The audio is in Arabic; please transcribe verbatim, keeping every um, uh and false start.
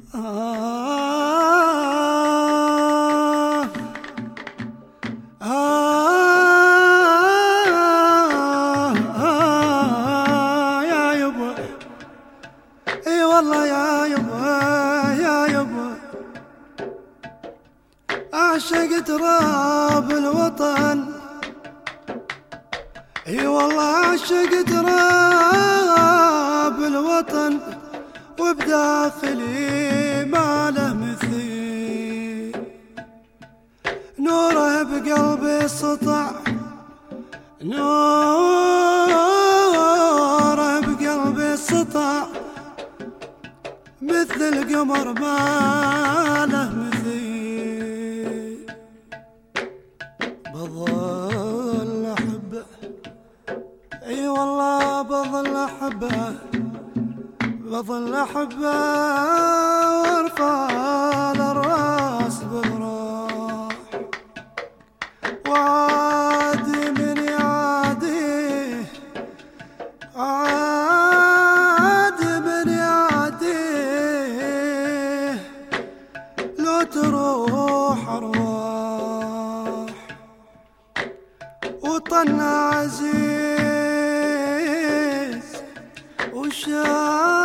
آه آه آه يا يبا، اي والله يا يبا يا يبا، اعشق تراب الوطن، اي والله اعشق تراب الوطن، وبداخلي ما له مثيل، نوره بقلبي سطع، نوره بقلبي سطع، مثل القمر ما له مثيل، بظل احبه، اي والله بظل احبه، بظل احبه، وارفع الراس بغراح، وعادي من يعاديه، عادي من يعاديه، لو تروح ارواح، وطن عزيز وشاف